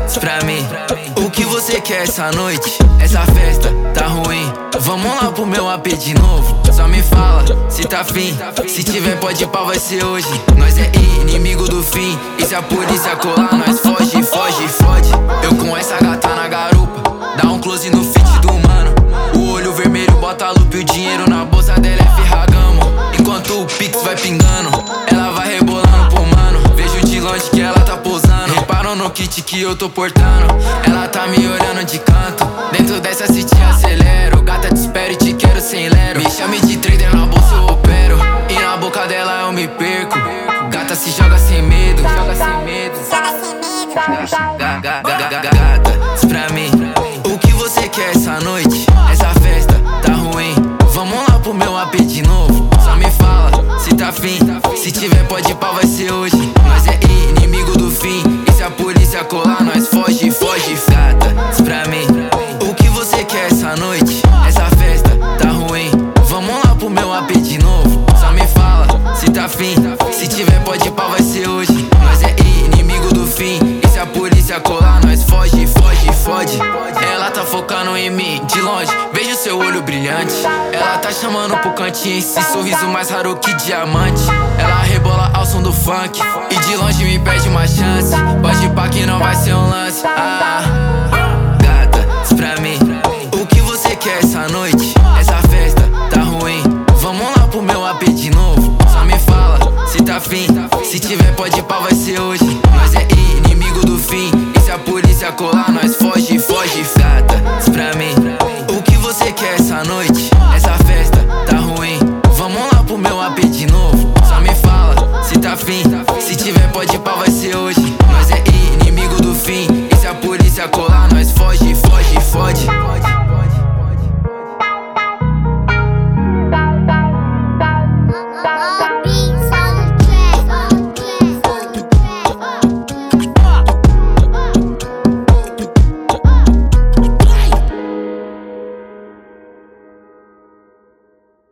Diz pra mim, o que você quer essa noite? Essa festa tá ruim, vamos lá pro meu AP de novo. Só me fala se tá afim, se tiver pode pau vai ser hoje. Nós é inimigo do fim, e se a polícia colar nós foge, foge, fode. Eu com essa gata na garupa, dá um close no fit do mano. O olho vermelho bota a lupa e o dinheiro na bolsa dela é ferragamo. Enquanto o pix vai pingando, ela vai rebolando pro mano. Vejo de longe que ela tá pousando, reparam no kit que eu tô portando. Ela tá me olhando de canto, dentro dessa se te acelero. Gata, te espero e te quero sem lero. Me chame de trader, na bolsa eu opero, e na boca dela eu me perco. Gata, se joga sem medo, joga sem medo. Gata, diz pra mim, o que você quer essa noite? Essa festa tá ruim, vamos lá pro meu AP de novo. Só me fala se tá afim, se tiver pode pau vai ser hoje. Nós é inimigo do fim, e se a polícia colar nós foge, foge. Gata, diz pra mim, o que você quer essa noite? Essa festa tá ruim, vamos lá pro meu AP de novo. Só me fala se tá afim, se tiver pode pau vai ser hoje. Nós é inimigo do fim, e se a polícia colar nós foge, foge, fode. Ela tá focando em mim, de longe vejo seu olho brilhante. Ela tá chamando pro cantinho, esse sorriso mais raro que diamante. Ela rebola ao som do funk, e de longe me pede uma chance. Pode pá que não vai ser um lance. Gata, diz pra mim, o que você quer essa noite? Essa festa tá ruim, vamos lá pro meu AP de novo. Só me fala se tá afim, se tiver pode pau vai ser hoje. Nós é inimigo do fim, e se a polícia colar nós